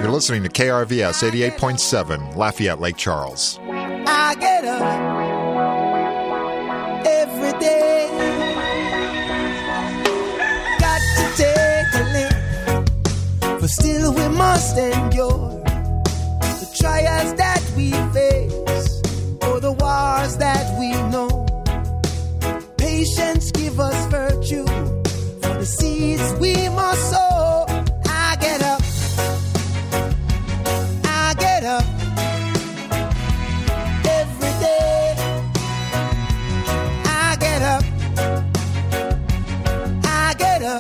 You're listening to KRVS 88.7, Lafayette, Lake Charles. I get up every day. Got to take a leap, but still we must endure the trials that we face, or the wars that we know. Patience give us virtue, for the seeds we must sow. I get up, I get up every day. I get up, I get up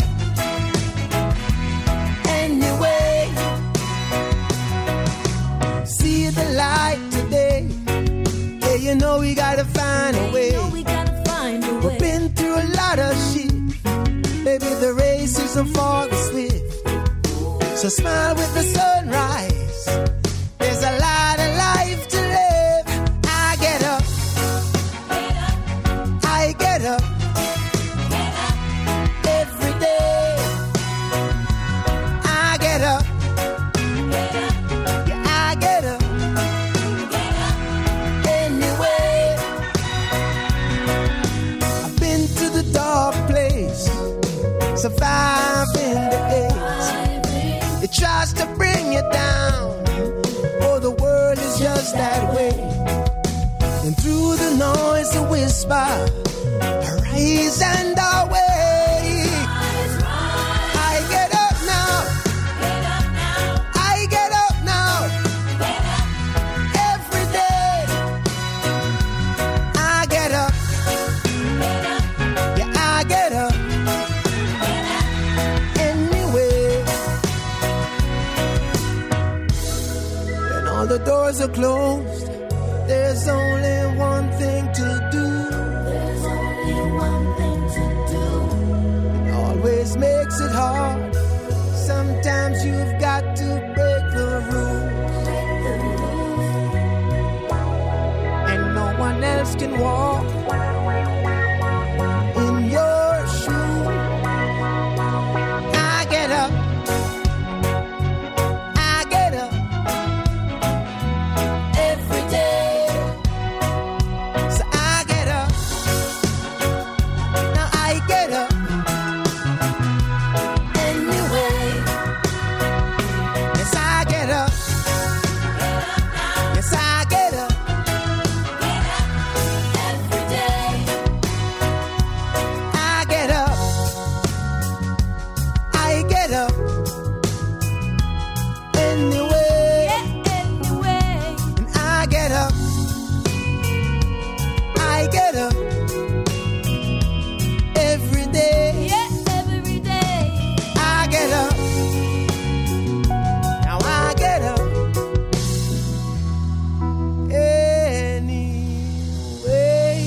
anyway. See the light today. Yeah, you know we gotta find a way. We've been through a lot of shit. Baby, the race isn't for the swift. So smile with the sunrise. There's a lot of life to live. I get up, I get up every day. I get up, yeah, I get up anyway. I've been to the dark place, surviving the AIDS. It tries to bring you down, oh, the world is just that way. And through the noise, a whisper, arise and away. I get up now, I get up now, every day. I get up, yeah, I get up anyway. When all the doors are closed, there's only one thing to do. It always makes it hard. Sometimes you've got to break the rules, and no one else can walk in your shoes. I get up, I get up every day. So I get up, now I get up anyway. Yes, I get up, yes, I get up every day. I get up, I get up anyway. And I get up, I get up every day. I get up, now I get up anyway.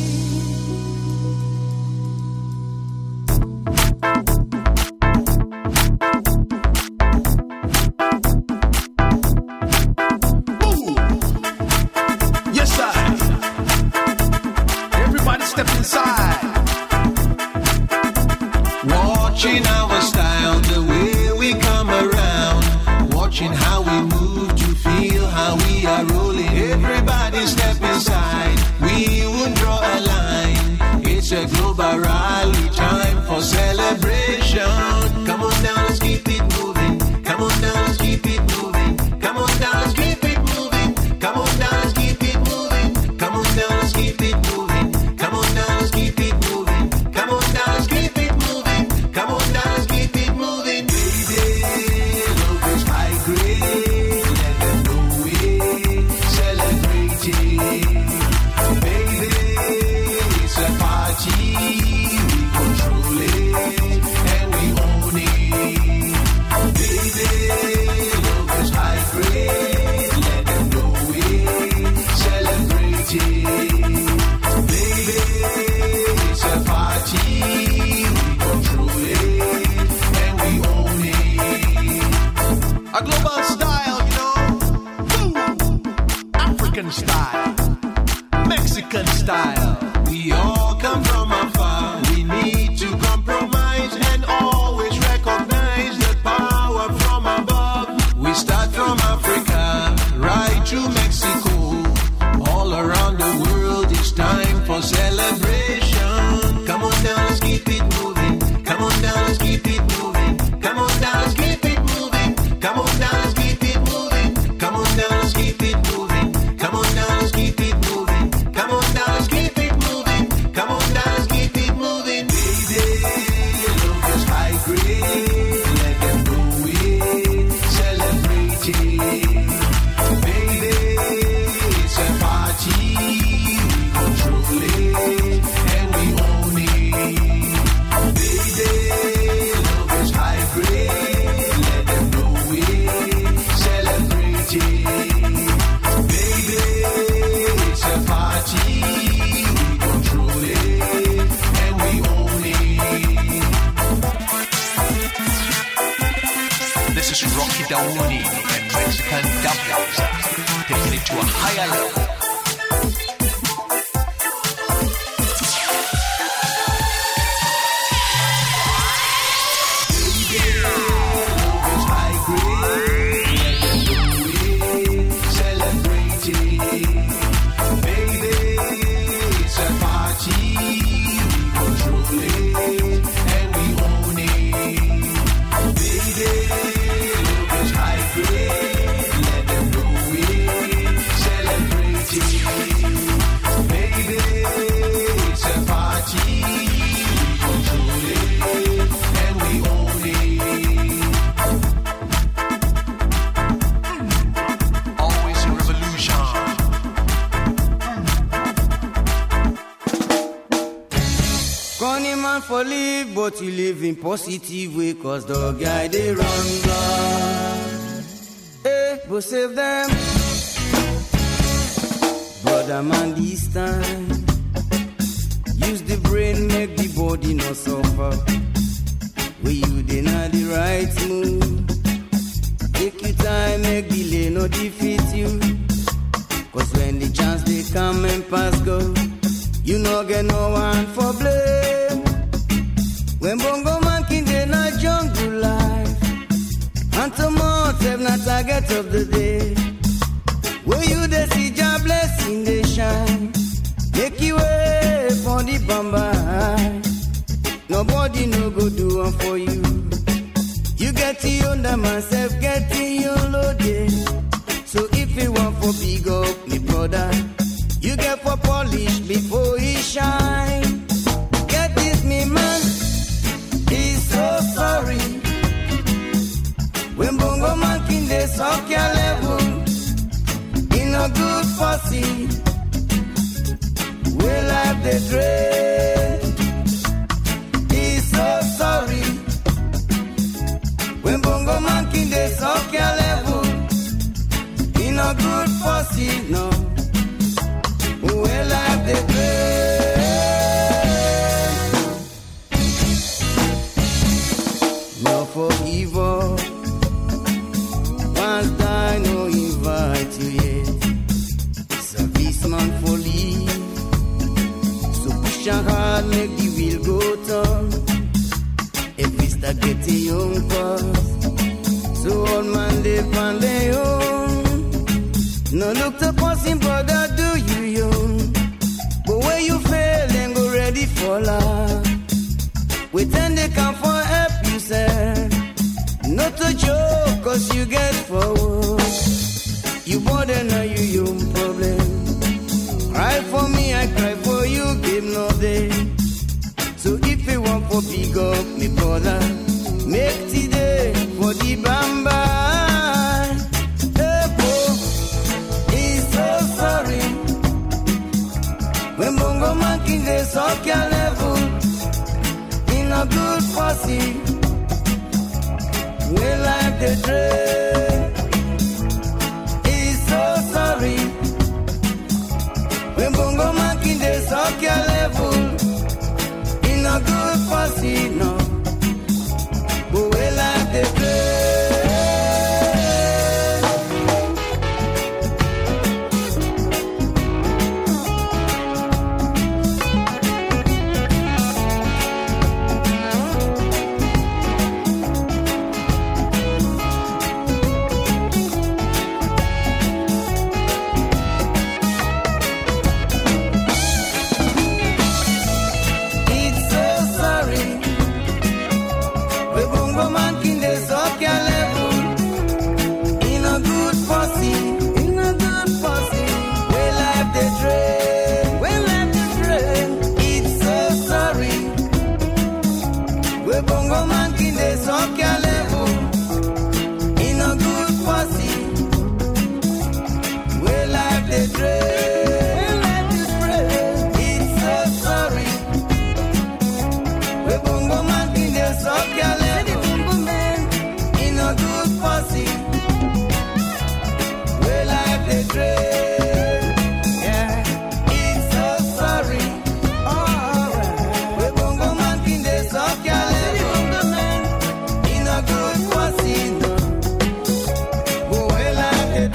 Yes, sir. Everybody step inside. Watching our style, the way we come around. Watching how we move to feel how we are rolling. Everybody step inside. We will draw a line. It's a global rally time for celebration. Come on down, let's keep it moving. Come on down, let's keep it moving. Come on down, let's keep it moving. Come on down, let's keep it moving. Come on down, let's keep it moving. Come on down, let's keep it moving. Come on down, let's keep it moving. Come on down, let's keep it moving. Baby, love is high grade. Let them know it. Celebrating. Baby, it's a party. We control it and we own it. Baby, love is high grade. Let them know it. Celebrating. Baby, it's a party. We control it and we own it. A global style, you know. Boom. African style. Mexican style. We all come from afar. We need to compromise and always recognize the power from above. We start from Africa, right through Mexico, all around the world, it's time for celebration. Come on down, let's keep it moving. Come on down, let's keep it moving. Come on down, let's keep it moving. Come on down, let's keep it moving. Come on down, let's keep it moving. Come on down, let's keep it moving. Come on down, let's keep it moving. Come on down, let's keep it moving. Baby, your love is high grade. Let them know it. Celebrate it. Baby, it's a party. We control it and we own it. Baby, love is high grade. Let them know it. Celebrate it. Baby, it's a party. We control it and we own it. This is Rocky Dauni and Mexican Dumplings, taking it to a higher level. For live, but you live in positive way, cause the guy they run blind. Hey, but save them. Brother man, this time use the brain, make the body not suffer. Where you deny the right move. Take your time, make delay no defeat you. Cause when the chance they come and pass go, you no get no one for blame. When bongo man king dey na jungle life, and tomorrow have not target of the day. Where you dey see your blessing they shine, make you way for the bamba. Nobody no go do one for you. You get your under myself, get your loaded. So if you want for big up, me brother, you get for polish before he shine. Get this me man. He's so sorry. When bongo man king they suck your level in a good fussy, we like the dread. He's so sorry. When bongo man king they suck your level in a good fussy, no, we like the dread. For evil, once die, no invite you yet. Serviceman for leave, so push your hard, make the wheel go turn. If we start getting young first, so old man live on their own. No look to passing, brother, do you young? But when you fail, then go ready for love. We tend to come for help, you said. Not a joke, cause you get forward. You bother now, you own problem. Cry for me, I cry for you, give no day. So if you want for big up, me brother, make today for the bamba. Hey, boy, he's so sorry. When bongo man king they suck your level in a good fussy, we like the dread. the dread. It's so sorry. We bongo man in the soccer in a good pussy. We like the dread. Yeah, it's so sorry. We bongo man in the soccer in a good pussy. We like the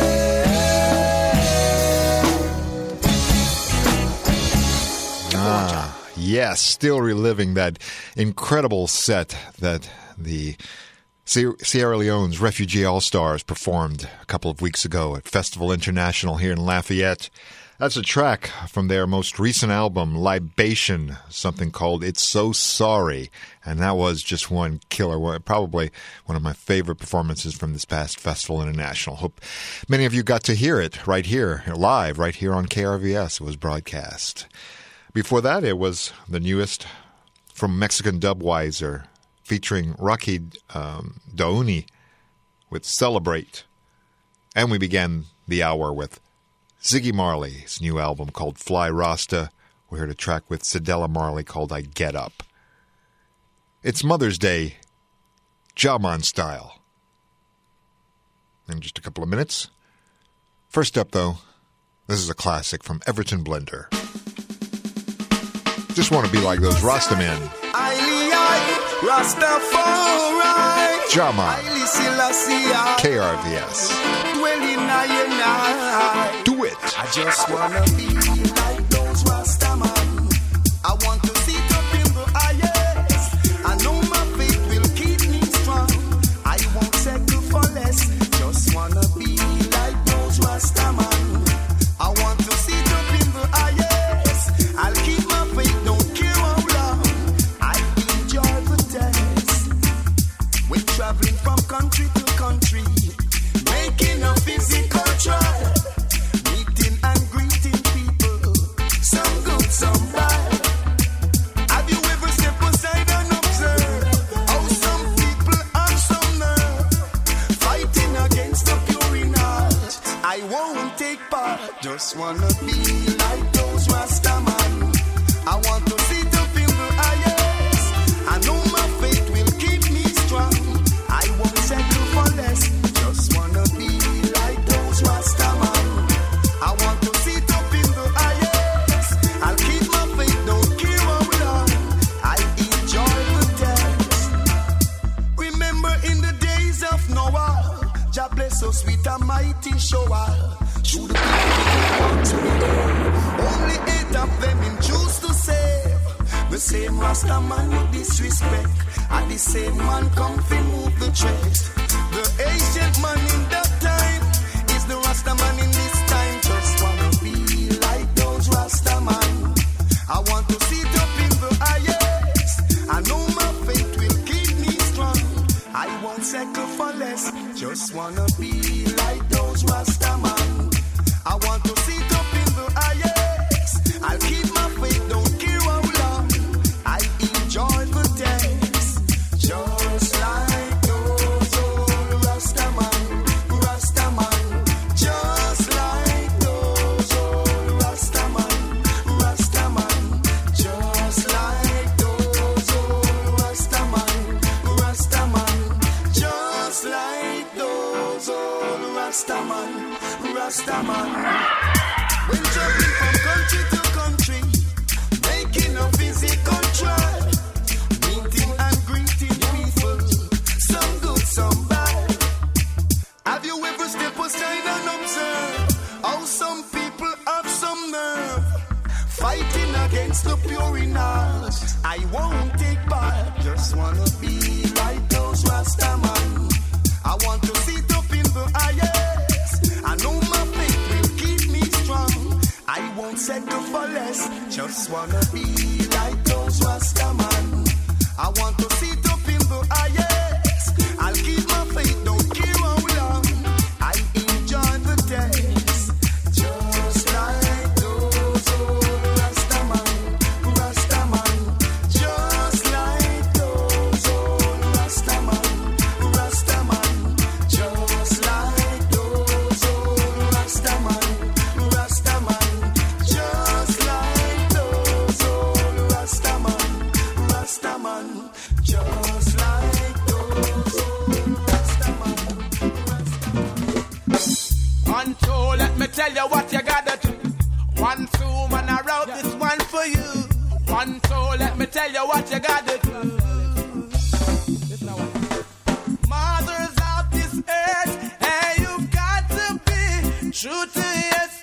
dread. Yes, still reliving that incredible set that the Sierra Leone's Refugee All-Stars performed a couple of weeks ago at Festival International here in Lafayette. That's a track from their most recent album, Libation, something called It's So Sorry. And that was just one killer, probably one of my favorite performances from this past Festival International. Hope many of you got to hear it right here, live, right here on KRVS. It was broadcast. Before that, it was the newest from Mexican Dubweiser, featuring Rocky Daouni with Celebrate. And we began the hour with Ziggy Marley's new album called Fly Rasta. We heard a track with Cedella Marley called I Get Up. It's Mother's Day, Jaman style. In just a couple of minutes. First up, though, this is a classic from Everton Blender. Just want to be like those Rasta men. Jaman. KRVS. Do it. I just wanna be like those Rasta man. I want to sit up in the highest. I know my faith will keep me strong. I won't settle for less. Just wanna be like those Rasta man. I want to sit up in the highest. I'll keep my faith, don't care how long. I enjoy the test. We're traveling from country to country, making a physical trial, meeting and greeting people, some good, some bad. Have you ever stepped aside and observed how some people have some nerve, fighting against the pure in heart? I won't take part, just wanna be like those Rasta man. I want to sit up in the highest. I know my faith will keep me strong. I won't settle for less. Just wanna be like those Rasta man. I want to sit up in the highest. I'll keep my faith, don't care how long. I enjoy the test. Remember in the days of Noah, Jah bless us with a mighty shower. Should the people want to be there? Only 8 of them him choose to save. The same Rasta man with disrespect, and the same man come fi move the chest. The ancient man in that time is the Rasta man in this time. Just wanna be like those Rasta man. I want to sit up in the highest. I know my faith will keep me strong. I won't settle for less. Just wanna be like those Rasta man. I want to sit up in the highest. I'll keep my faith, don't care how long. I enjoy the test. Just like those old Rasta man, Rasta man. Just like those old Rasta man, Rasta man. Just like those old Rasta man, Rasta man. Just like those old Rasta man, Rasta man. When traveling from country to country, making a physical trial, meeting and greeting people, some good, some bad. Have you ever stepped aside and observed how some people have some nerve, fighting against the pure in heart? I won't take part, just wanna be like those Rasta man. I want to sit up in the highest. I know my faith will keep me strong. I won't settle for less. Just wanna be like those Rasta man. I want to sit up in the highest. I'll keep my faith, don't care how long. I enjoy the test. Just like those old Rasta man, Rasta man. Just like those old Rasta man, Rasta man. Just like those old Rasta man, 1, 2, let me tell you what you gotta do. 1, 2, man, I wrote this one for you. 1, 2, let me tell you what you gotta do. Mothers of this earth, and you've got to be true to yourself.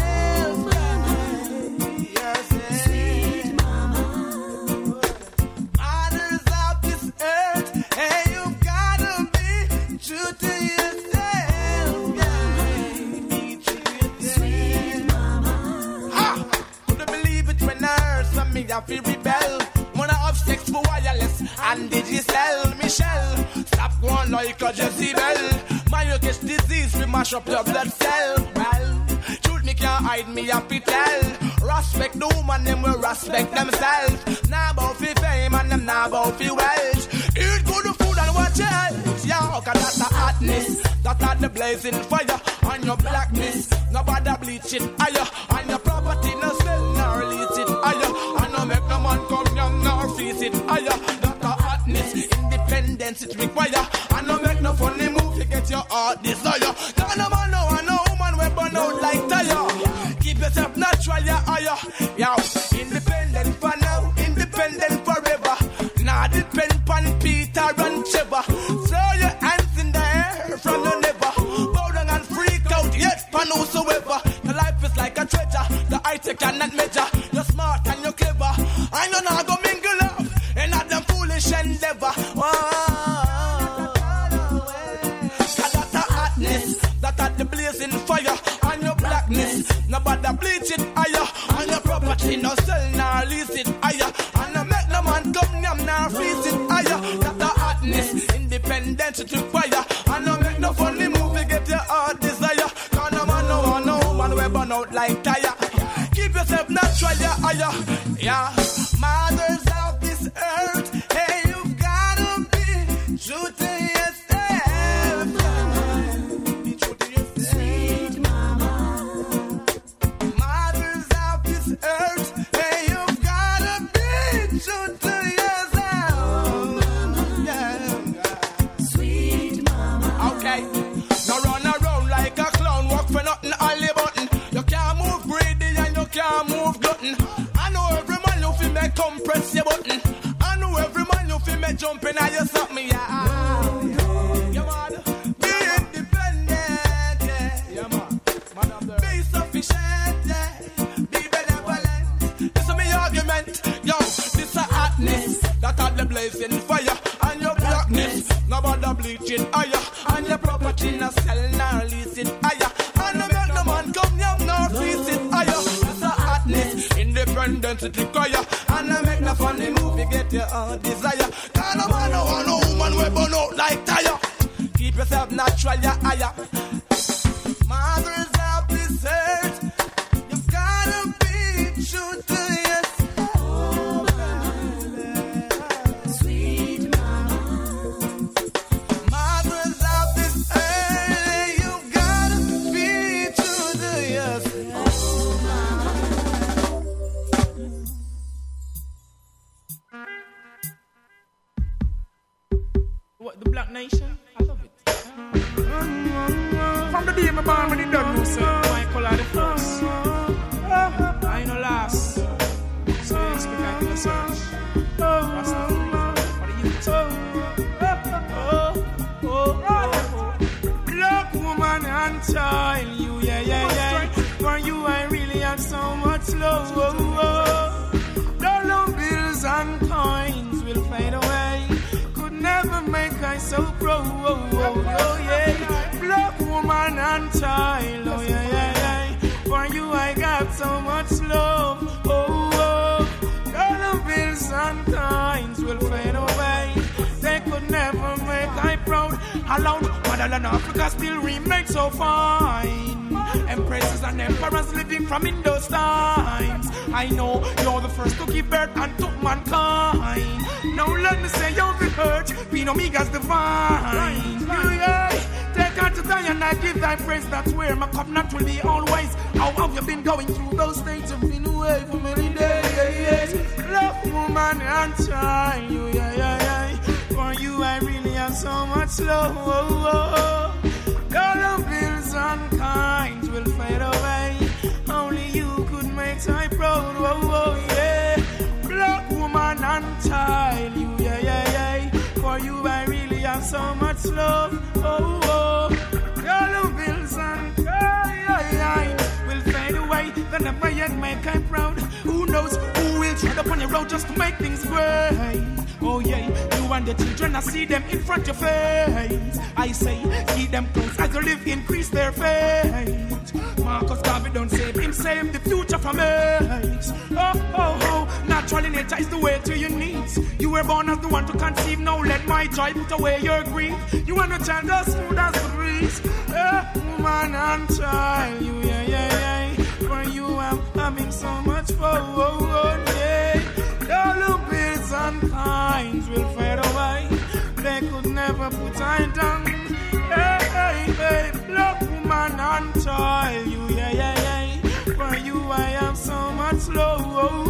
I feel rebel when I have sex for wireless and digital. Michelle, stop going like a Jezebel. My catch disease will mash up your blood cell. Well, truth me can't hide me happy tell. Respect the woman, them will respect themselves. Now about fi fame and them now about fi wealth. Eat good food and watch your health. Yeah, cause that's the hotness. That are the blazing fire on your blackness. Nobody bleach it higher. On your property, no sell, no release it higher. Make no man come young nor face it higher. That a hotness, independence it require. And no make no funny move to get your heart desire. Cause no man no one, no woman will burn out like tire. Keep yourself natural, yeah, higher. Yo, independent for now, independent forever. Nah, depend on Peter and Trevor. Throw your hands in the air from the never. Bow down and freak out, yes, pan whosoever. Your life is like a treasure, the eye cannot measure. You're smart and you're clever. I know now go mingle up and not them foolish endeavor. That's a hotness, that are the blazing fire on your blackness. Nobody bleach it higher on your property, no sell, nor lease it higher. And no make no man come yam, nor freeze it higher. That's a hotness, independence it require. And no make no funny move to get your heart desire. Cause no man no one, no woman will burn out like tire. Keep yourself natural, yeah, higher. Yeah, mothers of this earth, hey, you've gotta be true to yourself. Be true to yourself. Sweet mama. Mothers of this earth, hey, you've gotta be true to yourself. Yeah. Sweet mama. Okay, now run around like a clown, walk for nothing, only button. You can't move greedy and you can't move glutton. Come press your button. I know every man you feel me jumping at you something, yeah. You man, be independent, yeah. Be sufficient, yeah. Be benevolent. This is my argument, yo. This a hotness that are the blazing fire and your blackness. Nobody bleach it higher and your property no sell nor lease it higher. And no make no man come young nor freeze it higher. This a hotness, independence it require. And I make no funny move, you get your own desire. Cause no man no one, no woman will burn out like tire. Keep yourself natural, yeah, higher. Mothers of this earth, you've gotta be true to yourself. Sweet mama. Mothers of this earth, you've gotta be true to yourself. What, the Black Nation? I love it. From the day my born, when it done, you say, my color the first. I ain't no last. So you expect I can search. What's the for the youth? Black woman and child, you, yeah. For you, I really have so much love. Dollar bills and coins will fade away. Never make I so proud, oh yeah. Black woman and child, oh yeah. For you I got so much love, oh. Dollar bills and coins will fade away. They could never make I proud. Alone, motherland Africa still remains so fine. Empresses and emperors living from in those times. I know you're the first to give birth and took mankind. Now let me say you're the hurt, being Omega's divine. Yeah. Take her to die and I give thy praise. That's where my covenant will be always. How have you been going through those states? You've been away for many days. Love, woman and child, you, yeah. For you I really have so much love. Dollar bills and kind we have so much love. Oh, oh. Yellow bills and crying will fade away. They never yet make I proud. Who knows who will tread upon your road just to make things great? Oh yeah, you and the children, I see them in front of your face. I say, keep them close as you live, increase their faith. Marcus Garvey don't save him, save the future from AIDS. Oh, oh, oh, naturally nature is the way to your needs. You were born as the one to conceive, now let my joy put away your grief. You want a child as smooth as the breeze. Woman and child, you, yeah, yeah, yeah. For you I'm having so much fun, yeah. All the bills and kinds will fade away. They could never put I down. Hey, hey, hey, black woman and child, you, yeah, yeah, yeah. For you I have so much love.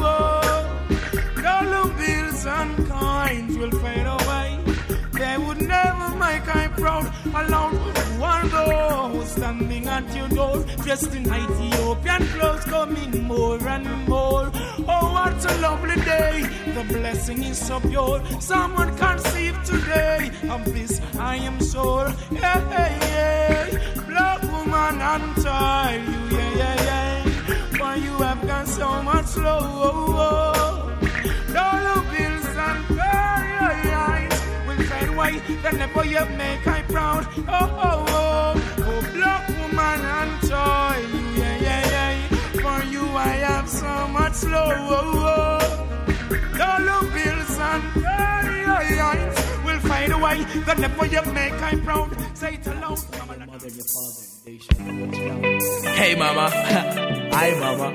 All the bills and kinds will fade away. They would never make I proud. Alone, one go standing at your door, dressed in Ethiopian clothes, coming more and more. Oh, what a lovely day! The blessing is so pure. Someone conceived today of this. I am sure. Yeah, yeah, yeah. Black woman and child, you, yeah, yeah, yeah. For you have got so much love. Dollar bills and crying will fade away. They never yet make I proud. Oh, oh, oh. Oh, black woman and child, you, yeah, yeah, yeah. For you I have so much love. Dollar bills and crying will fade away. They never yet make I proud. Say it aloud. Hey, mama. Hi, mama.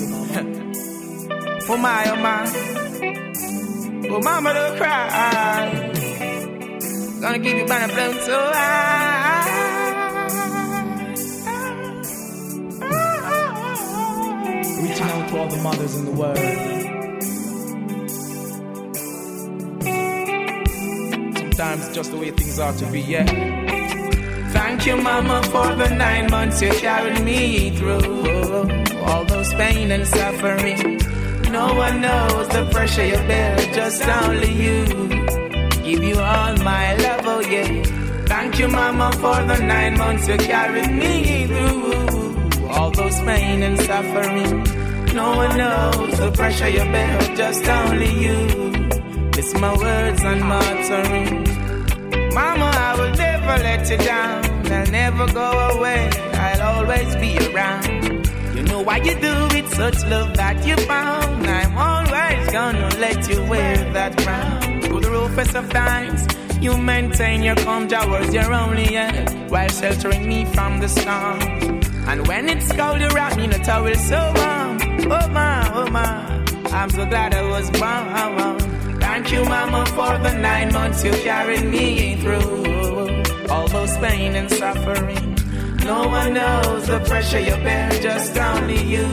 Oh, my, oh, my. Oh, mama, don't cry. Gonna keep you by the blood so high. Reaching out to all the mothers in the world. Sometimes it's just the way things are to be, yeah. Thank you, mama, for the 9 months you carried me through. All those pain and suffering. No one knows the pressure you bear, just only you. Give you all my love, oh yeah. Thank you, mama, for the 9 months you carried me through. All those pain and suffering. No one knows the pressure you bear, just only you. Listen my words and my offering. Mama, I will never let you down. I'll never go away. I'll always be around. You know why you do it, such love that you found. I'm always gonna let you wear that crown. Through the roughest of times, you maintain your calm towards your only end, while sheltering me from the storm. And when it's cold, you wrap me in a towel so warm. Oh my, oh my, I'm so glad I was born. Thank you, mama, for the 9 months you carried me through. All those pain and suffering. No one knows the pressure you bear, just only you.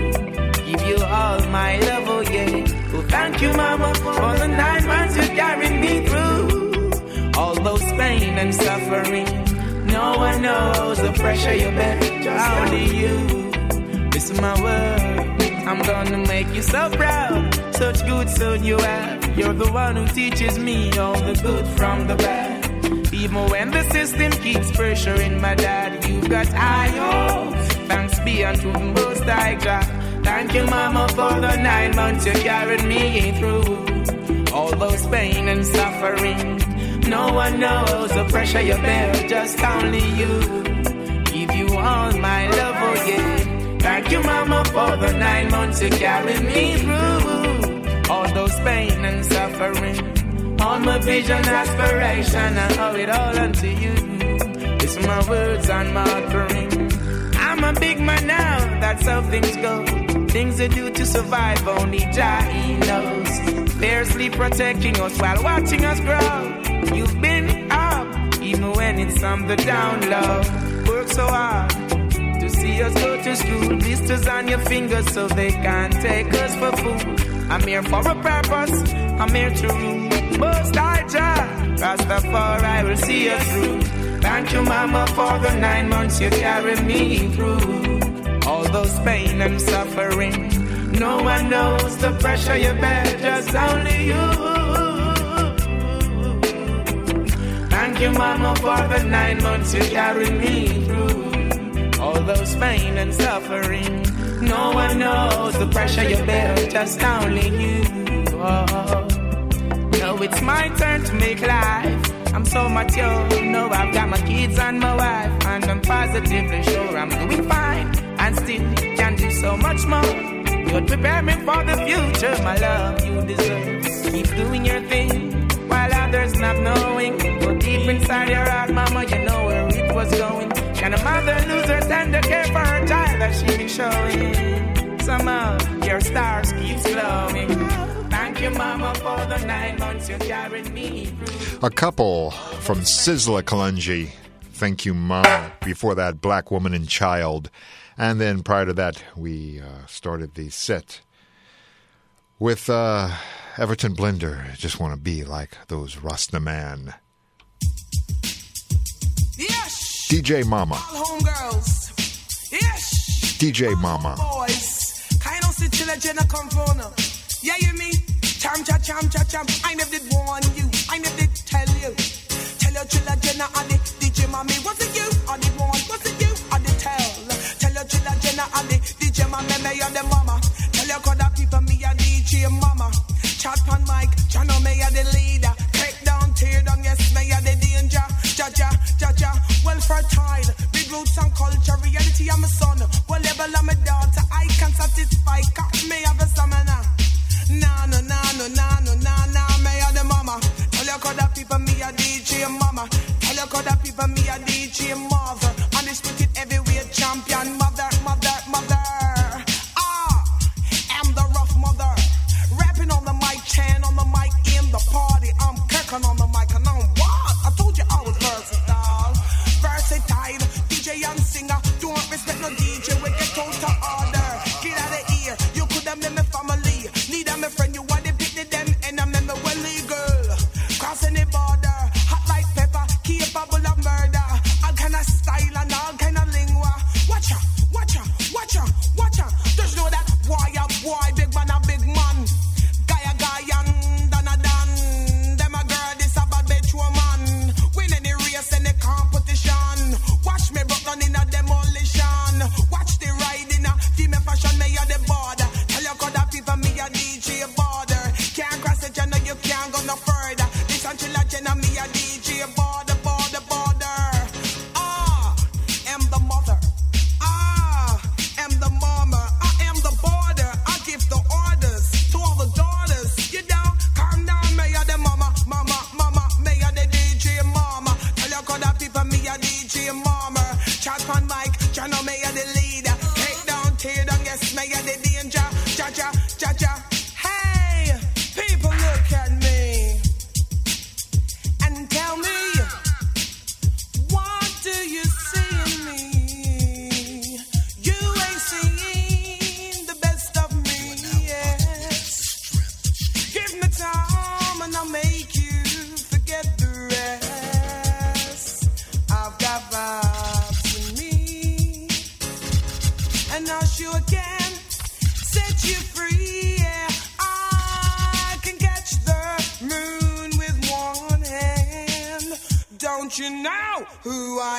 Give you all my love, oh yeah. Oh, thank you, mama, for the 9 months you carried me through. All those pain and suffering. No one knows the pressure you bear, just only you. This is my word. I'm gonna make you so proud. Such good son you have. You're the one who teaches me all the good from the bad. Even when the system keeps pressuring my dad, you've got high hopes. Thanks be unto the Most High God. Thank you, mama, for the 9 months you carried me through. All those pain and suffering. No one knows the pressure you bear, just only you. Give you all my love, oh yeah. Thank you, mama, for the 9 months you carried me through. All those pain and suffering. All my vision, aspiration, I owe it all unto you. It's my words and my offering. I'm a big man now, that's how things go. Things they do to survive, only Jah knows. Fiercely protecting us while watching us grow. You've been up, even when it's on the down low. Work so hard to see us go to school. Blisters on your fingers so they can't take us for food. I'm here for a purpose, I'm here to rule. Most High Jah, Rastafari will see us through. Thank you, mama, for the 9 months you carried me through. All those pain and suffering. No one knows the pressure you bear, just only you. Thank you, Mama, for the 9 months you carried me through. All those pain and suffering. No one knows the pressure you bear, just only you. Oh. Now it's my turn to make life. I'm so mature, know I've got my kids and my wife, and I'm positively sure I'm doing fine, and still can do so much more. You'd prepare me for the future, my love, you deserve. Keep doing your thing, while others not knowing. Go deep inside your heart, mama, you know where it was going. Can a mother lose her tender care for her child that she been showing? Somehow, your stars keep glowing. Thank you, mama, for the 9 months you carried me through. A couple from Sizzla Kalonji. Thank you, Mama. Before that, Black Woman and Child. And then prior to that, we started the set with Everton Blender. Just want to be like those Rasta Man. Yes. DJ Mama. All homegirls. Yes. DJ Mama. Boys. Kind of sit till a Jenna come for now. Yeah, you me? Cham. I never did warn you. I never did tell you. Tell your chilla Jenna and the DJ Mommy. Was it you? I did warn. Was it you? I did tell. Tell your chilla Jenna and the DJ Mommy. Me and the mama. Tell your other people me a DJ Mama. Chat pan mic. Channel me a the leader. Take down, tear down. Yes, me a the danger. Jaja. Well fertile. Big roots and culture. Reality I'm a son. Well level I'm a daughter. I can satisfy. Cut me have a summoner. Nah, me a the mama. Tell your other people me a DJ Mama. Tell your other people me a DJ Mother. Undisputed heavyweight champion, mother. I'm the rough mother. Rapping on the mic, chan on the mic, in the party. I'm kirking on the mic, and I'm what? I told you I was versatile. DJ and singer. Don't respect no DJ, we get told to order. Get out of here, you could have been my family. Need a me friend, you want to pick them, and I'm in the well legal. Crossing the border, hot like pepper, capable of murder. All kind of style and all kind of lingua. Watch out. Just know that boy, big man, a big man. Guy, and dan. Them a girl, this a bad bitch woman. Win any race, any competition. Watch me broke down in a demolition. Watch the ride in a female fashion, me a the border. Tell your other people me a DJ border. Can't cross the channel, you can't go no further. This until I channel me a DJ border. Am the mother. Am the mama. I am the border. I give the orders to all the daughters. You down? Calm down, me a the mama. Me a the DJ mama. Tell your other people me a DJ mama. Chat on mic, channel me a the leader. Take down, tear down, yes, me a the danger. Jaja. Hey, people look at me and tell me, what do you see in me? You ain't seeing the best of me, yes. Give me time and I'll make you forget the rest. I've got vibes in me, and I sure can set you free, yeah. I can catch the moon with one hand. Don't you know who I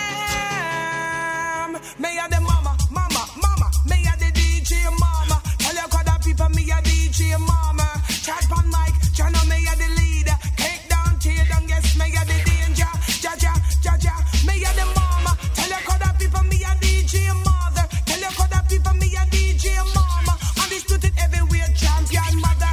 am? Me a the mama. Me a the DJ mama. Tell your other people me a DJ mama. Chat on mic, channel me a the leader. Take down, tear down, yes, me a the danger. Jaja. Me a the mama. Tell your other people me a DJ mother. Tell your other people me a DJ mama. Undisputed heavyweight champion, mother.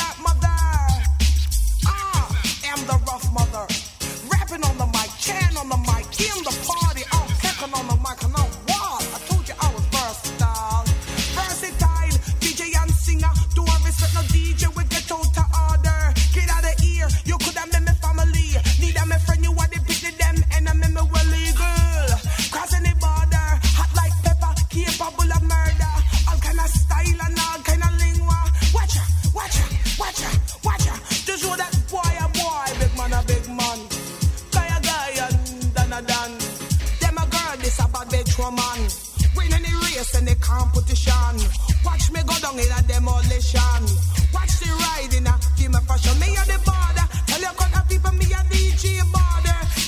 Am the rough mother. Rapping on the mic, chan on the mic, in the party. I'm kicking on the mic, and I'm wild. I told you I was versatile. DJ and singer. Don't respect no DJ, we get told to order. Get out of here, you could have been my family. Need a me friend, you want to pick them, and I'm in my well legal. Crossing the border, hot like pepper, capable of murder. All kind of style and all kind of lingua. Watch out. Just know that boy, big man. Guy, and dan. Them a girl, this a bad bitch woman. Win any race, any competition. Watch me go down in a demolition. Watch the ride in a female fashion. Me a the border. Tell your other people me a DJ border.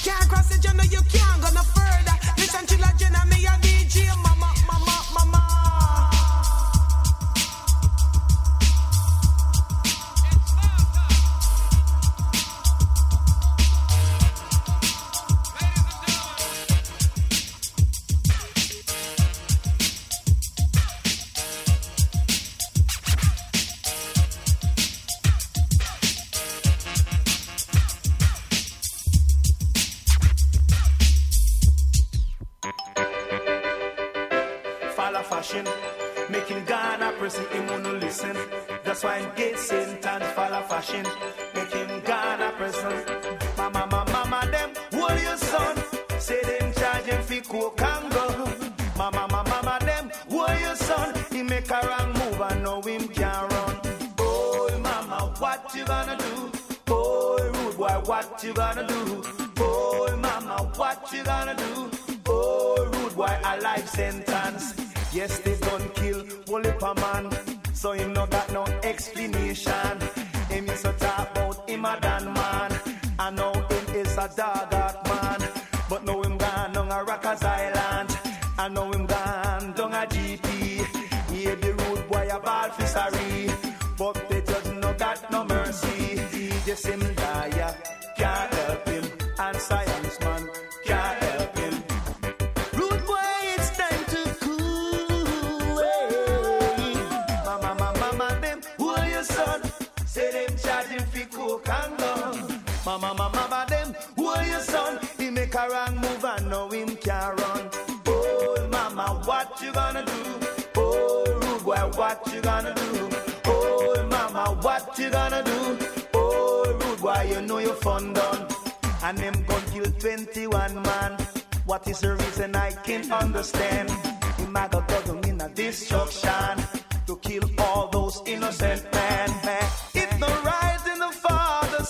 follow fashion. Make him Ghana prison, him wanna listen. That's why him get sentence, follow fashion. Make him Ghana prison. Mama, them, hold your son. Say them charge him for coke and gun. Mama, them, hold your son. He make a wrong move and know him can't run. Oh, mama, what you gonna do? Oh, rude boy, what you gonna do? Oh, mama, what you gonna do? Oh, rude boy, a life sentence. Yes, they done kill Wolipa man, so him no got no explanation. Him used to talk about him a Dan man, and now him is a dog heart man. But now him gone down a Rockers Island, and now him gone down a GP. He the rude boy a ball fishery, but they just no got no mercy. Yes, him liar, can't help him, and science man can't help him. Rude boy, it's time to cool away. Mama, them, hold your son. Say them charge him for coke and gun. Mama, them, hold your son. He make a wrong move and now him can't run. Oh, mama, what you gonna do? Oh, rude boy, what you gonna do? Oh, mama, what you gonna do? Oh, rude boy, you know your fun done. And them gon' kill 21 man. What is the reason I can't understand? He might have done in a destruction to kill all those innocent men. It's the right in the Father's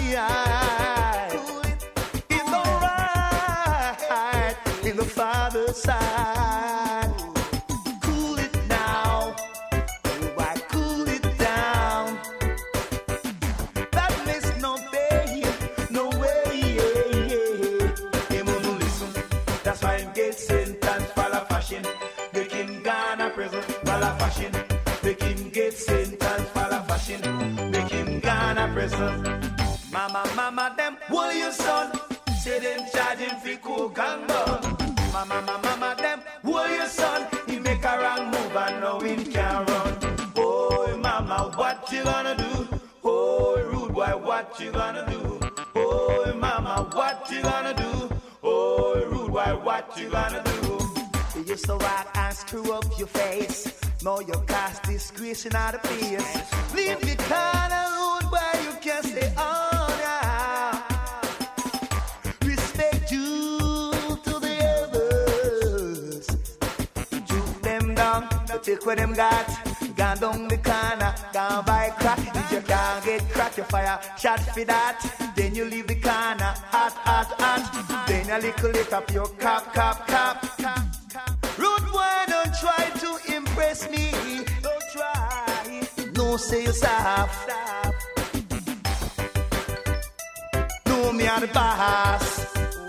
side. It's the right in the Father's side. Cool it now. Why cool it down? That makes no way, no way. Him won't listen. That's why him get sentence for la fashion. Make him Ghana prison for la fashion. Make him get sentence for la fashion. Make him Ghana prison. Mama, them, hold your son. Say them charge him for coke and gun. Mama, them, hold your son. He make a wrong move and now him can't run. Oh, mama, what you gonna do? Oh, rude boy, what you gonna do? Oh, mama, what you gonna do? Oh, rude boy, what you gonna do? You used to rock and screw up your face. Now you cast disgrace in the face. Leave the corner, rude boy, you can stay on. Yeah. Respect you to the others. Juke them down, take what them got. Gone down the corner, gone buy crack. If you can't get crack, you fire shot for that. Then you leave the corner, hot. Then you little lick up your cap. Rude boy, don't try to impress me. Don't try. No, say you soft. No, me are the boss.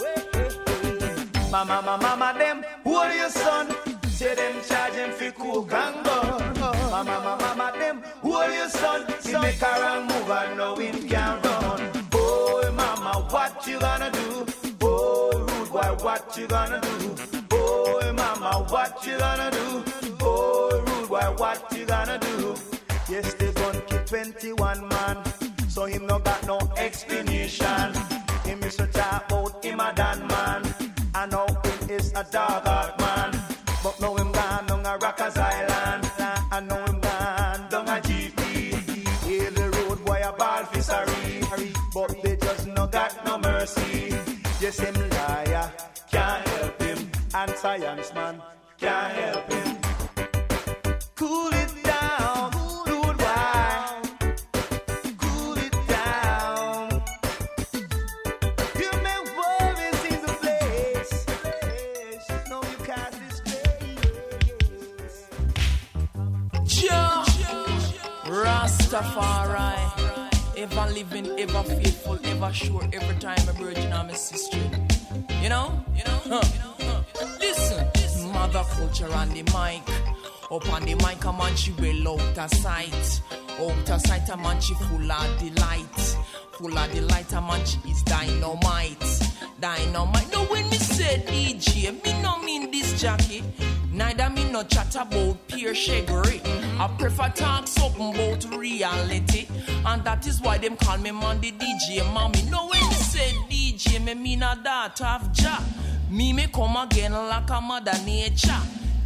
Mama, them, hold your son. Say them charge him for coke and gun. Mama, them, hold your son. He make a wrong move and now him can't run. Oh, mama, what you gonna do? Oh, rude boy, what you gonna do? Oh, mama, what you gonna do? Oh, rude boy, what you gonna do? Yes, they gon' kill 21 man, so him no got no explanation. Him is to talk about him a Dan man, and now him is a dog heart man. But now him gone down a Rockers Island, and now him gone down a GP. Hear the road boy a ball fishery, but they just no got no mercy. Yes, him liar, can't help him, and science man can't help him. Cool it down, rude boy. Cool it down. You make worries in the place. No, you can't disgrace. Jah, Rastafari, ever living, ever faithful, ever sure, every time a virgin or my sister. You know? Listen, mother culture on the mic. Up on the mic, a man she well out of sight. Out of sight, a man she full of delight. Full of delight, a man she is dynamite. Now when me say DJ, me no mean this Jackie. Neither me no chat about pure shaggery. I prefer talk something about reality. And that is why them call me man the DJ mommy. No when me say DJ, me mean a daughter of Jah. Me come again like a mother nature.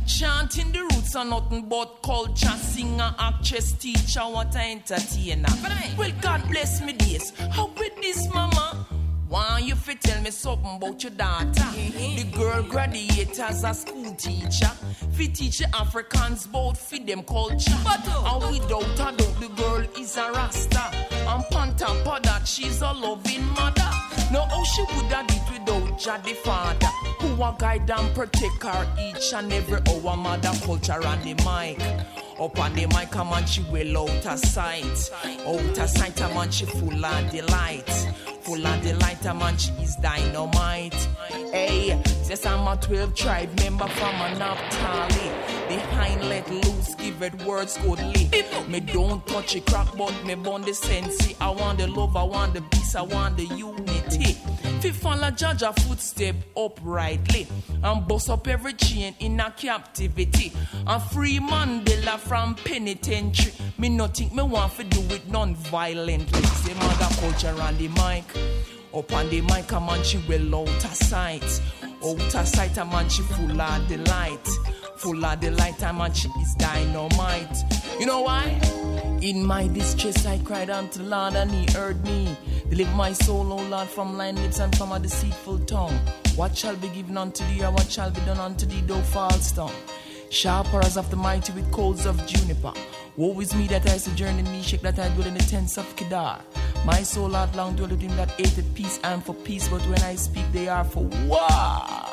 Chanting the roots are nothing but culture. Singer, actress, teacher, what a entertainer. Well, God bless me this. How with this, mama? Why you fi tell me something about your daughter? The girl graduate as a school teacher. Fi teach the Africans bout fi them culture. And without a doubt, the girl is a rasta. And on top of that, she's a loving mother. Now how she would have did without Jah the father, who a guide and protect her each and every hour. Mother culture on the mic. Up on the mic, a man she well out of sight. Out of sight, a man she full of delight. Full of delight, a man she is dynamite. Hey, says I'm a 12 tribe member from a Naphtali. The hind let loose, give it words goodly. Me don't touch a crack, but me born the sense. I want the love, I want the peace, I want the unity. Fi follow Jaja footstep uprightly and bust up every chain in a captivity. And free Mandela from penitentiary. Me no think me want to do it non-violently. Say mother culture on the mic. Up on the mic, a man she well out of sight. Out of sight, a man she full of delight. Full of delight, a man she is dynamite. You know why? In my distress I cried unto the Lord and he heard me. Deliver my soul, O Lord, from lying lips and from a deceitful tongue. What shall be given unto thee, or what shall be done unto thee, thou false tongue? Sharper as of the mighty with coals of juniper. Woe is me that I sojourn in Meshach, that I dwell in the tents of Kedar. My soul hath long dwelt with him that hateth peace and for peace, but when I speak they are for war.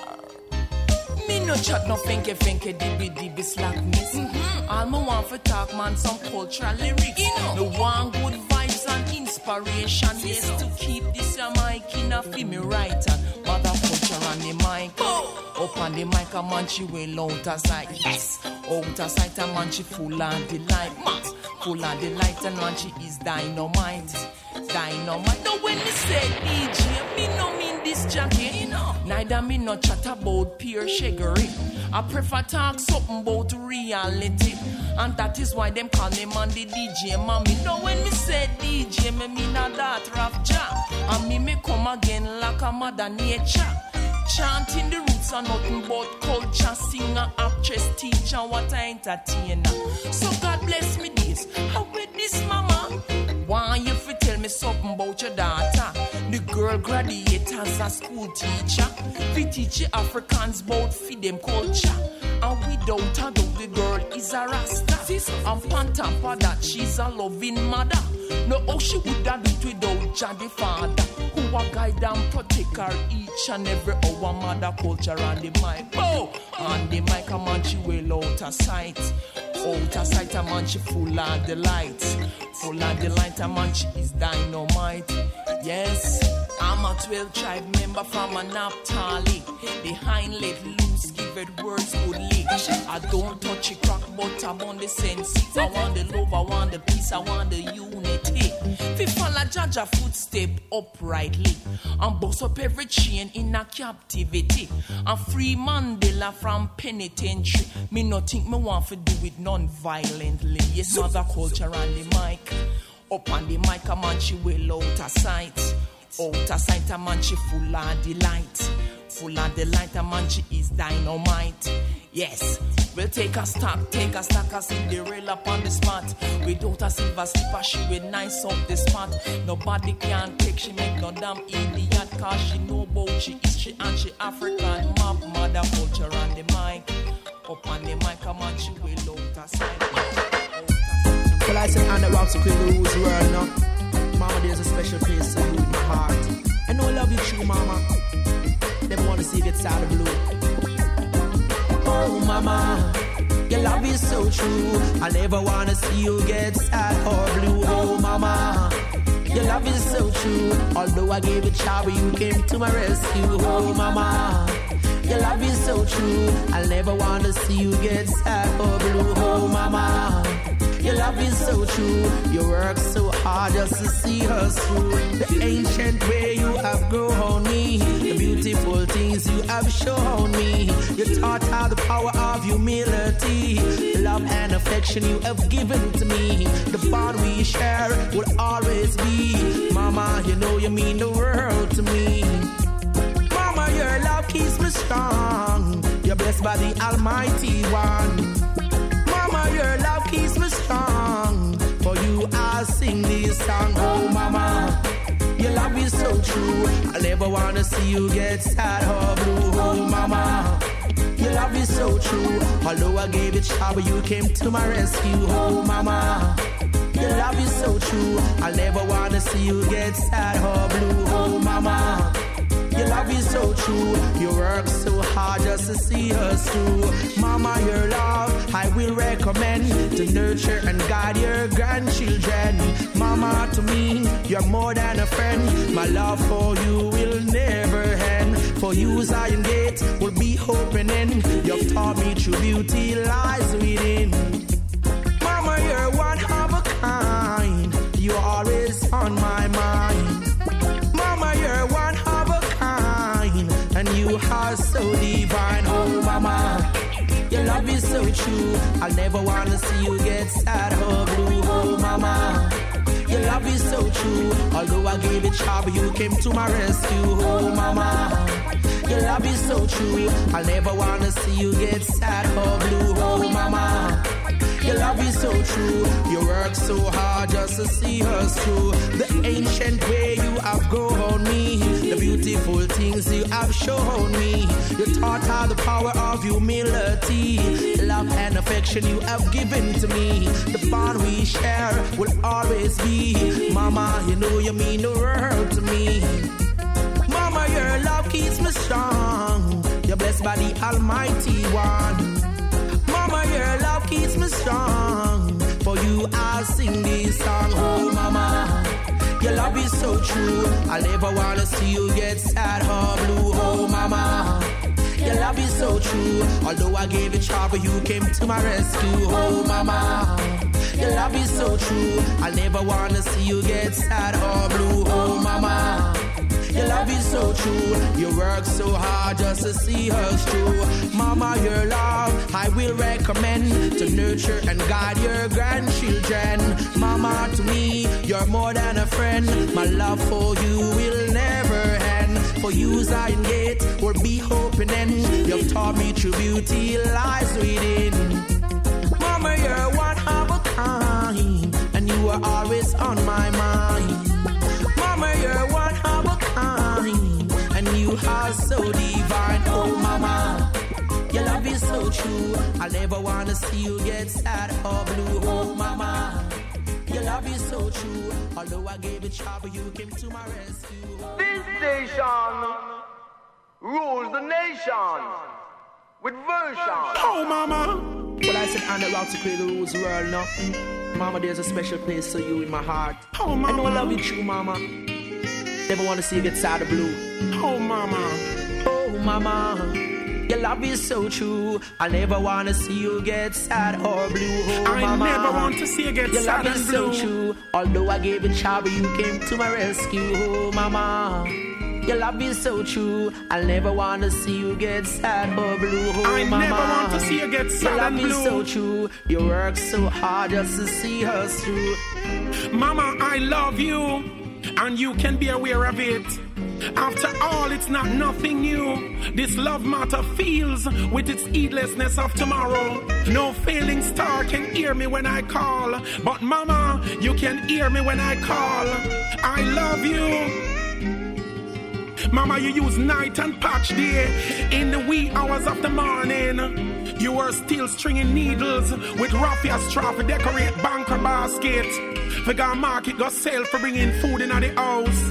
Me no chat no finke dibby slackness. All me want for talk man some cultural lyrics. Me want good vibes and inspiration. Yes, to keep this mic in a fi me right and mother culture on the mic. Up on the mic a man she well out of sight. Yes, out of sight a man she full of delight. Full of delight and man she is dynamite. Dynamite. Now when me say DJ, me no mean this jacket. Neither me no chat about pure shaggery. I prefer talk something about reality. And that is why them call me man the DJ mommy. Now when me say DJ, me mean a daughter of Jah. And me come again like a mother nature. Chanting the roots are nothing but culture. Singer, actress, teacher, what a entertainer. So God bless me this. How with this mama? Why you fi tell me something about your daughter? The girl graduate as a school teacher. Fi teach the Africans bout fi them culture. And without a doubt the girl is a rasta. And on top of that she's a loving mother. No how she would have it without Jah the father, who a guide and protect her each and every hour. Mother culture on the mic. Oh, on the mic a man she well out of sight. Out of sight a man she full of delight. Full of delight a man she is dynamite. Yes, I'm a 12 tribe member from a Naphtali. The hind let loose, give it words goodly. I don't touch a crack, but I'm on the sense. I want the love, I want the peace, I want the unity. Fi follow Jaja footstep uprightly and bust up every chain in a captivity. And free Mandela from penitentiary. Me no think me want to do it non-violently. Yes, mother culture on the mic. Up on the mic, a man she well out of sight. Out of sight, a man she full of delight. Full of delight, a man she is dynamite. Yes, we'll take a stock, a Cinderella up on the spot. Without a silver slipper, she will nice up the spot. Nobody can take, she make no damn idiot. Cause she know about she history and she African map. Mother culture on the mic. Up on the mic, a man she will out of sight. Well, I said, and the rocks quick rules world now. Mama, there's a special place for you in my heart. I know I love you true, mama. Never want to see you get sad or blue. Oh, mama, your love is so true. I never want to see you get sad or blue. Oh, mama, your love is so true. Although I gave it shower, you came to my rescue. Oh, mama, your love is so true. I'll never want to see you get sad or blue. Oh, mama, your love is so true. You work so hard just to see us through. The ancient way you have grown me, the beautiful things you have shown me. You taught how the power of humility, the love and affection you have given to me. The bond we share will always be. Mama, you know you mean the world to me. Mama, your love keeps me strong. You You're blessed by the Almighty One. Mama, your love keeps me strong. For you, I'll sing this song. Oh, mama, your love is so true. I never wanna see you get sad or blue. Oh, mama, your love is so true. Although I gave it trouble, you came to my rescue. Oh, mama, your love is so true. I'll never wanna see you get sad or blue. Oh, mama, your love is so true. You work so hard just to see us through. Mama, your love I will recommend to nurture and guide your grandchildren. Mama, to me, you're more than a friend. My love for you will never end. For you, Zion Gate will be opening. You've taught me true beauty lies within. Mama, you're one of a kind. You're always on my mind. Mama, you're one of a kind, and you are so divine. Oh, mama, your love is so true. I'll never wanna see you get sad or blue. Oh, mama, your love is so true. Although I gave it trouble, you came to my rescue. Oh, mama, your love is so true. I'll never wanna see you get sad or blue. Oh, mama, your love is so true. You work so hard just to see us through. The ancient way you have grown me, the beautiful things you have shown me. You taught her the power of humility, love and affection you have given to me. The bond we share will always be. Mama, you know you mean the world to me. Mama, your love keeps me strong. You're blessed by the Almighty One. Mama, your love keeps me strong. For you, I'll sing this song. Oh, mama, your love is so true. I'll never wanna see you get sad or blue. Oh, mama, your love is so true. Although I gave it trouble, you came to my rescue. Oh, mama, your love is so true. I'll never wanna see you get sad or blue. Oh, mama, your love is so true. You work so hard just to see us through. Mama, your love I will recommend to nurture and guide your grandchildren. Mama, to me, you're more than a friend. My love for you will never end. For you, Zion Gate will be opening. You've taught me true beauty lies within. Mama, you're one of a kind, and you are always on my mind. Mama, you're one of a kind, and you are so divine. Oh, mama, your love is so true. I never wanna see you get sad or blue. Oh, mama, your love is so true. Although I gave it trouble, you came to my rescue. This station rules the nation with version. Oh, mama. Well, I said, and the route to create the rules world now. Mama, there's a special place for you in my heart. Oh, mama. I know I love you true, mama. Never want to see you get sad or blue. Oh, mama. Oh, mama. Your love is so true. I never want to see you get sad or blue. Oh, mama. I never want to see you get sad and blue. Your love is so true. Although I gave it trouble, you came to my rescue. Oh, mama. Your love is so true. I'll never want to see you get sad or blue. Oh, I mama. Never want to see you get sad and blue. Your love is so true. You work so hard just to see us through. Mama, I love you, and you can be aware of it. After all, it's not nothing new. This love matter feels with its heedlessness of tomorrow. No failing star can hear me when I call, but mama, you can hear me when I call. I love you. Mama, you use night and patch day. In the wee hours of the morning, you were still stringing needles with raffia straw for decorate banker basket. For go market, go sell for bringing food in the house.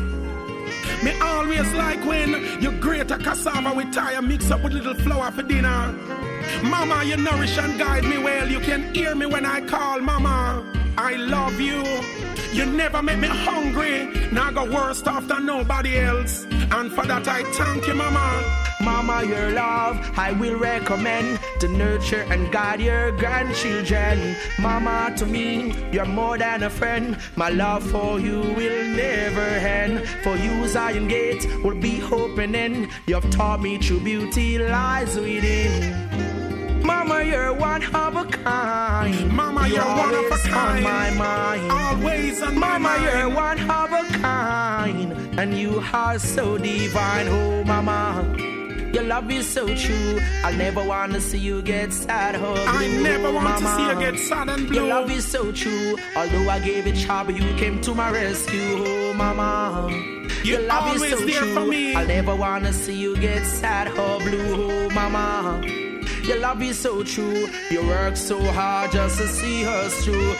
Me always like when you grate a cassava with tire mix up with little flour for dinner. Mama, you nourish and guide me well. You can hear me when I call, mama. I love you. You never make me hungry. Now I go worse off than nobody else. And for that I thank you, mama. Mama, your love I will recommend to nurture and guide your grandchildren. Mama, to me, you're more than a friend. My love for you will never end. For you, Zion Gate will be opening. You've taught me true beauty lies within. Mama, you're one of a kind. Mama, you're one of a kind. On my mind. Always on my mind. Mama, you're one of a kind, and you are so divine. Oh, mama, Your love is so true. I never wanna see you get sad or blue. I never want mama. to see you get sad and blue. Your love is so true. Although I gave it trouble, you came to my rescue, oh mama. Your love always is so there true. for me. I never wanna see you get sad or blue, oh mama. Your love is so true. You work so hard just to see us through.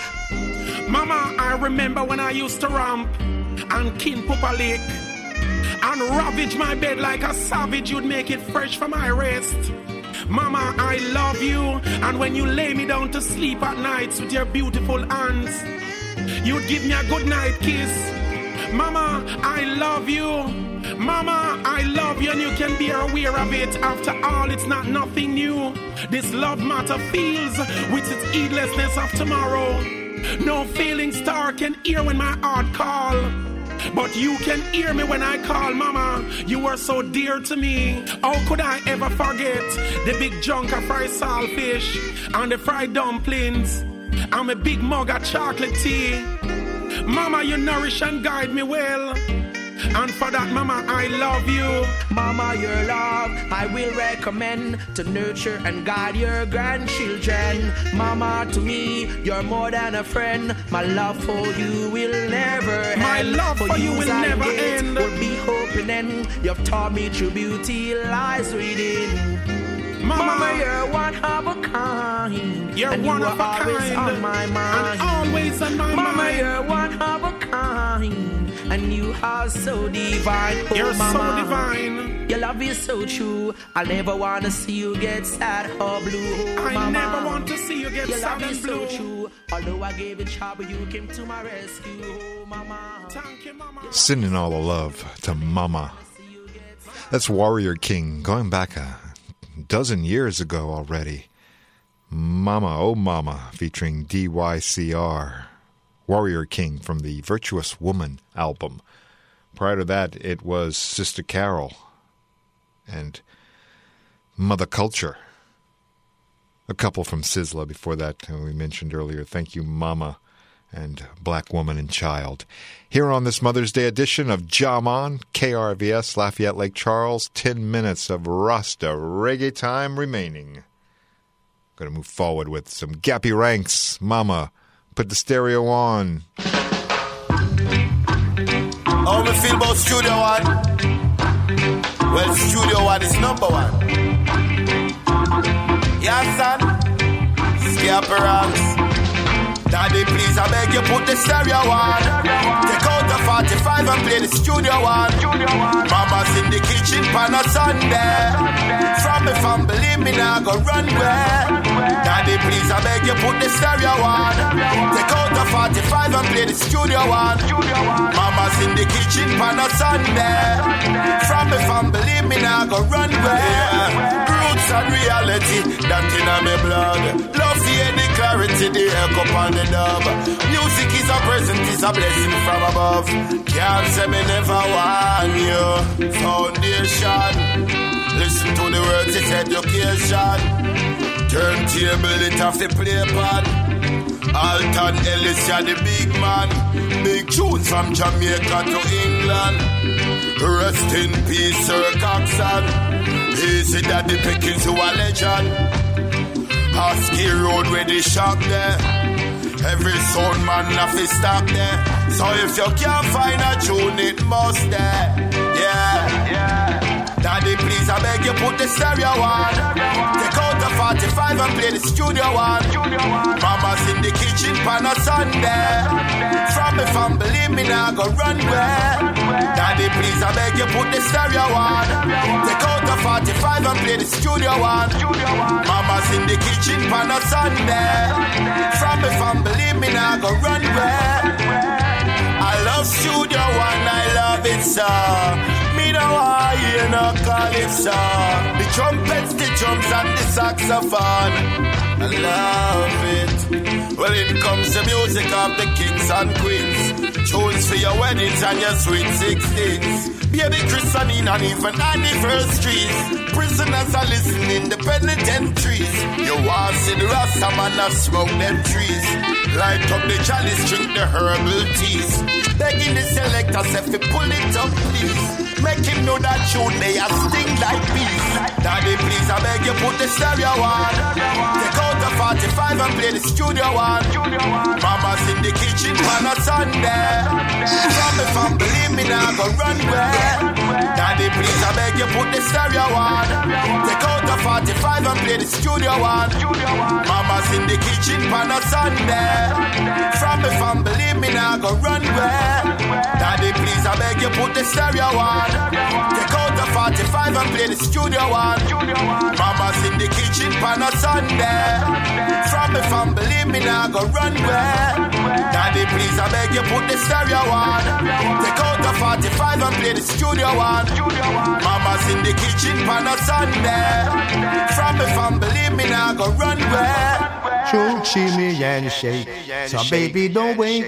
Mama, I remember when I used to ramp and kin Papa Lake and ravage my bed like a savage. You'd make it fresh for my rest. Mama, I love you. And when you lay me down to sleep at nights with your beautiful hands, you'd give me a good night kiss. Mama, I love you. Mama, I love you, and you can be aware of it. After all, it's not nothing new. This love matter feels with its heedlessness of tomorrow. No failing star can hear when my heart call, but you can hear me when I call. Mama, you are so dear to me. How could I ever forget the big junk of fried saltfish and the fried dumplings and a big mug of chocolate tea? Mama, you nourish and guide me well, and for that, Mama, I love you. Mama, your love I will recommend to nurture and guide your grandchildren. Mama, to me, you're more than a friend. My love for you will never end. My love for you will never end. Will be hoping and you've taught me true beauty lies within. Mama, you're one of a kind. You're and one you of are a always kind. on my mind. And always on my Mama, mind. you're one of a kind. And you are so divine. Oh, You're Mama, so divine. your love is so true. I never wanna see you get sad or blue. Oh, I Mama, never want to see you get your sad love and is blue. so true. Although I gave it trouble, you came to my rescue. Oh, Mama. Thank you, Mama. Sending all the love to Mama. That's Warrior King, going back a dozen years ago already. Mama, oh Mama, featuring DYCR. Warrior King from the Virtuous Woman album. Prior to that, it was Sister Carol and Mother Culture. A couple from Sizzla before that, we mentioned earlier. Thank you, Mama, and Black Woman and Child. Here on this Mother's Day edition of Jamon, KRVS, Lafayette Lake Charles, 10 minutes of Rasta reggae time remaining. Going to move forward with some Gappy Ranks. Mama, put the stereo on. How me feel about Studio One? Well, Studio One is number one. Yeah, son. Gappy Ranks. Daddy, please, I beg you, put the stereo on. Take out the 45 and play the Studio One. Mama's in the kitchen on a Sunday. From the family, me now go run where. Daddy, please, I beg you, put the stereo on. Take out the 45 and play the Studio One. Mama's in the kitchen on a Sunday. From the family, me now go run where. Roots and reality, that in my blood. Love to hear the clarity, the echo on the dub. Music is a present, is a blessing from above. Can't say me never want you. Foundation, listen to the words, it's education. Turntable, it have to play pan. Alton Ellis, you're the big man. Big tunes from Jamaica to England. Rest in peace, Sir Coxon. Easy Daddy Pickens, you a legend. Husky Road where they shop there. Every sound man have to stop there. So if you can't find a tune, it must there. Yeah. Daddy, please, I beg you, put the stereo on. Take out the 45 and play the Studio One. Mama's in the kitchen on a Sunday. From the family, me now go run where. Daddy, please, I beg you, put the stereo on. Take out the 45 and play the Studio One. Mama's in the kitchen on a Sunday. From the family, me now go run where. I love Studio One, I love it so. Me no want hear no calypso. The trumpets, the drums and the saxophone, I love it. Well, in comes the music of the kings and queens. Tunes for your weddings and your sweet 16s. Baby christening and even anniversaries. Prisoners are listening the penitentiaries. You want Mama see the Rasta man a smoke them trees. Light up the chalice, drink the herbal teas. Begging the selector, say fi pull it up please. Make him know that tune they a sting like bees. Daddy please I beg you put the stereo on. Take out the 45 and play the studio one. Mama's in the kitchen on a Sunday. From the fam believe me now go run where. Daddy please I beg you put the stereo on. Take out the 45 and play the studio one. Mama's in the kitchen on a Sunday. From the fam believe me now go run where. Daddy please I beg you put the stereo on. Take out the 45 and play the studio one. Mama's in the kitchen on a Sunday. From the fam believe me now go run where. Daddy please I beg you put the stereo on. Take out the 45 and play the studio one. Mama's in the kitchen on a Sunday. From the fam believe me now go run where. Show shimmy and shake, so baby don't wait.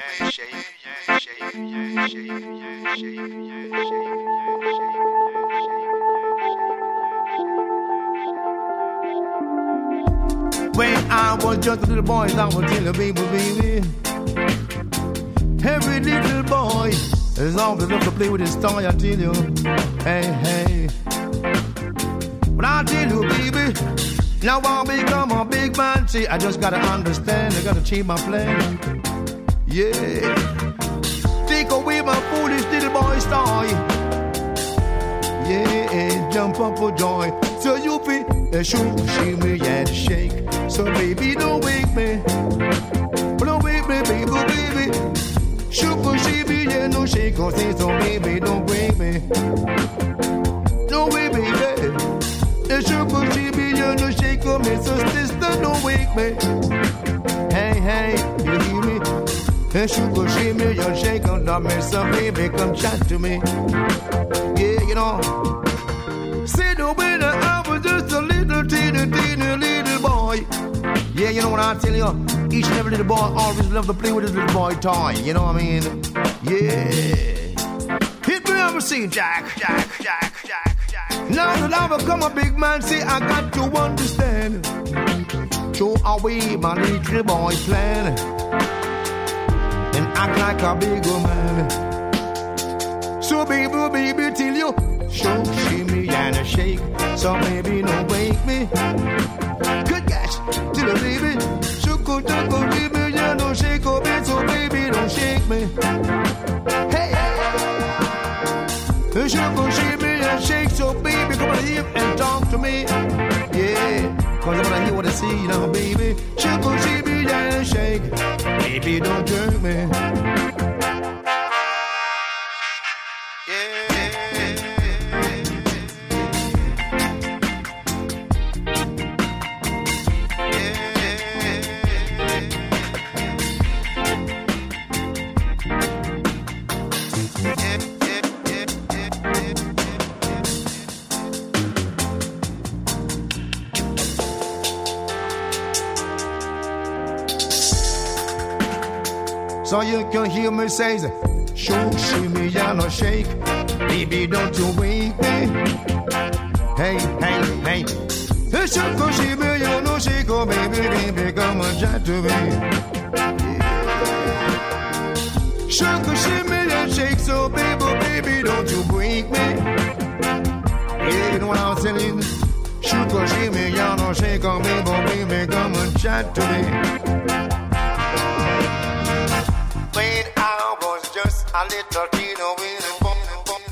When I was just a little boy, I would tell a baby. Every little boy is always love to play with his toy, I tell you. Hey. But I tell you, baby, now I'll become a big man. See, I just gotta understand, I gotta change my plan. Yeah. Take away my foolish little boy's toy. Yeah, jump up for joy. So you feel shimmy and shake. So baby, don't wake me. Don't wake me, baby. Sugar, shimmy and no shake. So baby, don't wake me. Don't wake me, baby. Sugar, shimmy and no shake. Me, so sister, don't wake me. Hey, you hear me? Sugar, shimmy and shake. Don't me, so baby, come chat to me. Yeah, you know. Say the winner, I was just a little teeny little boy. Yeah, you know what I tell you? Each and every little boy always love to play with his little boy toy. You know what I mean? Yeah. Hit me up and see Jack. Now that I've become a big man, see, I got to understand. Throw away my little boy plan and act like a bigger man. So baby, till you show, shimmy and a shake. So baby, don't wake me. Good catch, till the baby. Shuko, baby, yeah, don't shake a bit. So baby, don't shake me. Hey, shuko, shimmy and shake. So baby, come on here and talk to me. Yeah, cause I wanna hear what I see now, baby. Shuko, shimmy and shake. Baby, don't jerk me. So you can hear me say, shimmy and no shake. Baby, don't you wake me. Hey. Shimmy and no shake, oh baby, come and chat to me. Yeah. Shimmy and shake, so baby, don't you wake me. Yeah, you know what I'm saying? Shimmy and no shake, oh baby, come and chat to me. When I was just a little kid with a bum.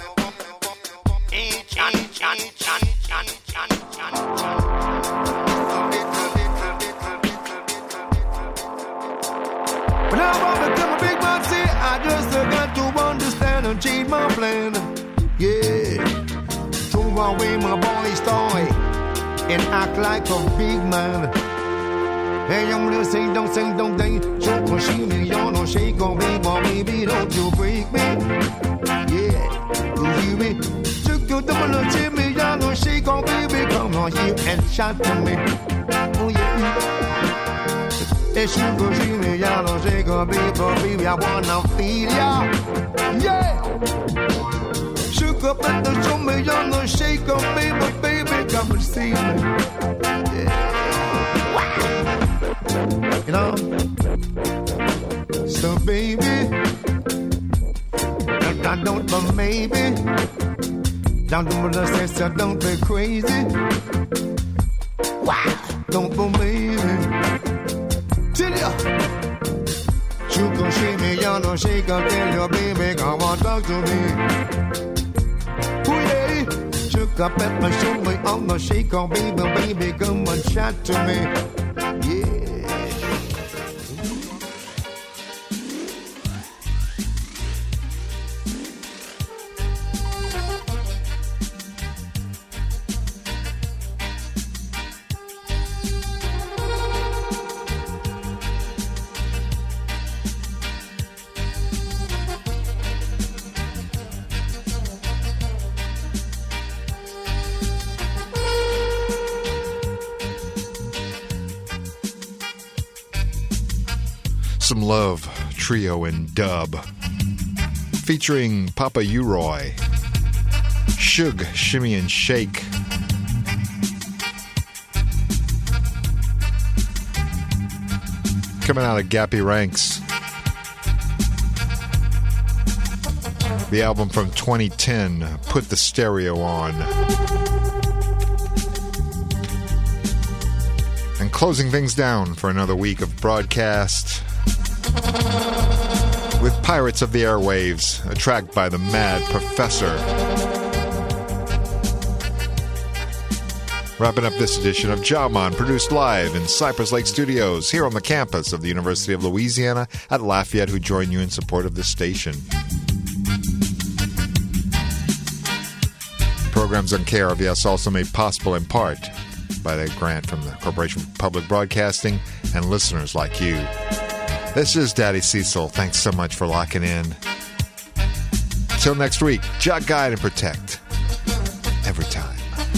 But now I become a big man, see, I just got to understand and change my plan. Yeah, throw away my boy's toy and act like a big man. Hey, young little sing, don't think. So shimmy, y'all don't shake on me, baby, don't you break me. Yeah, you hear me? Took your double shimmy, y'all don't shake on baby, come on here and chat to me. Oh yeah. Hey, sugar shimmy, y'all don't shake on baby, I wanna feel ya. Yeah. Sugar, but the show me, y'all don't shake on baby, come and see me. Yeah. you know. So baby, don't maybe, don't be crazy. Wow, don't be baby. Tell ya, you can shake me, you know, shake up, tell your baby, come on, talk to me. Ooh yeah, shook up at my show me on the shake on, baby, come and chat to me. Yeah. Some Love Trio in dub, featuring Papa U-Roy, Suge, Shimmy and Shake, coming out of Gappy Ranks. The album from 2010, Put the Stereo On. And closing things down for another week of broadcast with Pirates of the Airwaves, a track by the Mad Professor. Wrapping up this edition of Jawman, produced live in Cypress Lake Studios, here on the campus of the University of Louisiana at Lafayette, who join you in support of this station. Programs on KRVS also made possible in part by the grant from the Corporation for Public Broadcasting and listeners like you. This is Daddy Cecil. Thanks so much for locking in. Till next week, Jot, Guide, and Protect. Every time.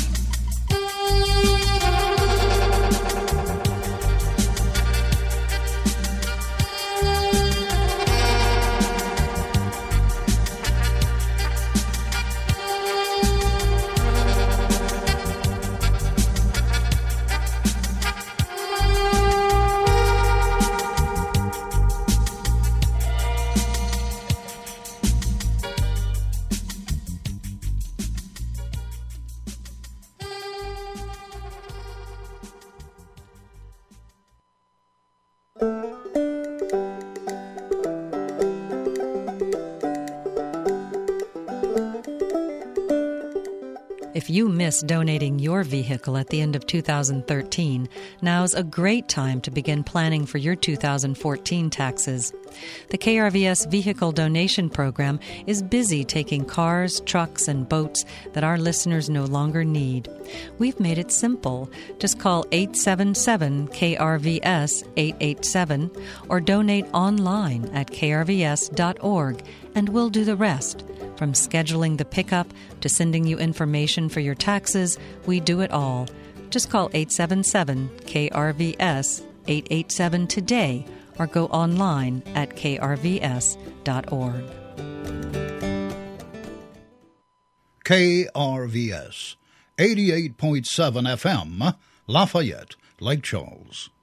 If you missed donating your vehicle at the end of 2013, now's a great time to begin planning for your 2014 taxes. The KRVS Vehicle Donation Program is busy taking cars, trucks, and boats that our listeners no longer need. We've made it simple. Just call 877-KRVS-887 or donate online at krvs.org, and we'll do the rest. From scheduling the pickup to sending you information for your taxes, we do it all. Just call 877-KRVS-887 today or go online at krvs.org. KRVS 88.7 FM, Lafayette, Lake Charles.